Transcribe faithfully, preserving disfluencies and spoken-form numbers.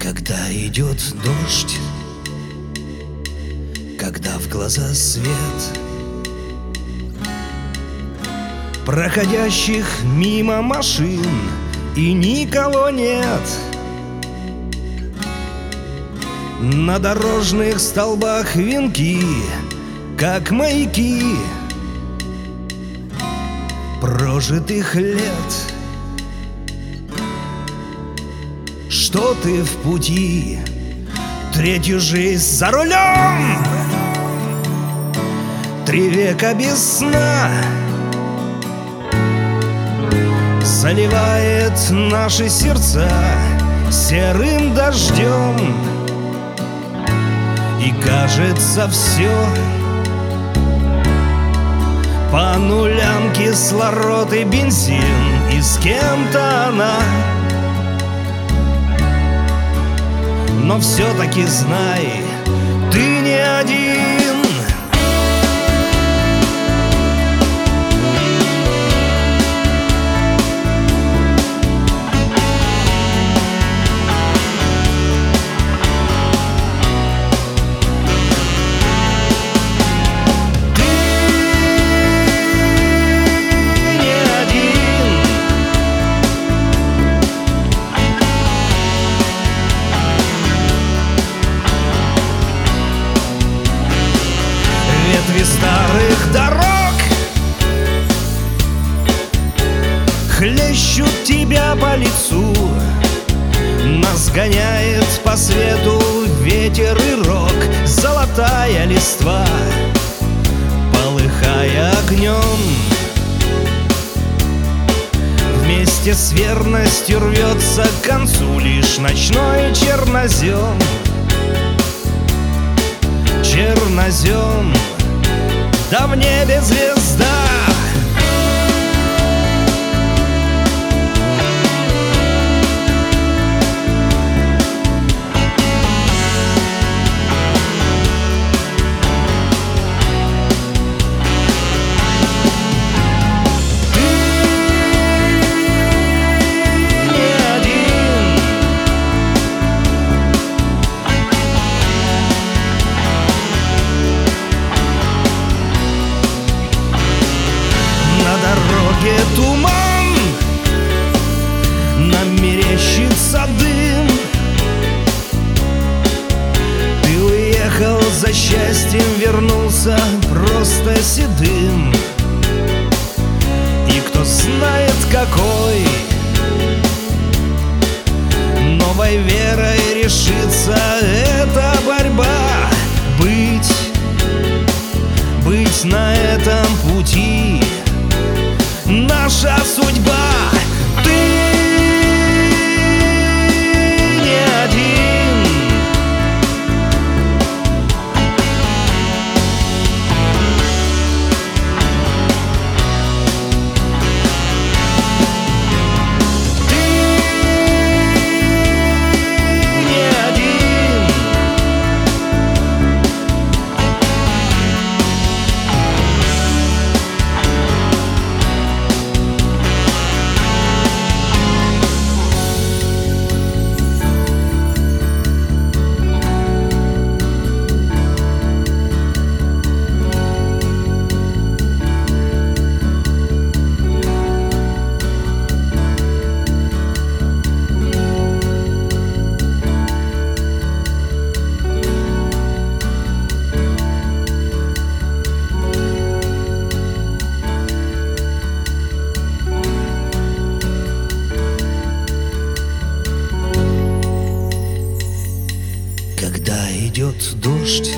Когда идет дождь, когда в глаза свет проходящих мимо машин и никого нет, на дорожных столбах венки, как маяки прожитых лет. Что ты в пути, третью жизнь за рулем, три века без сна заливает наши сердца серым дождем. И кажется все по нулям, кислород и бензин, и с кем-то она. Но все-таки знай, ты не один. Ветви старых дорог хлещут тебя по лицу, нас гоняет по свету ветер и рок, золотая листва, полыхая огнем. Вместе с верностью рвется к концу лишь ночной чернозем. Чернозем, да в небе звезда. Туман, нам мерещится дым. Ты уехал за счастьем, вернулся просто седым. И кто знает какой новой верой решится эта борьба. Быть, быть на этом пути наша судьба. Ты не один. Ты не один. Когда идет дождь,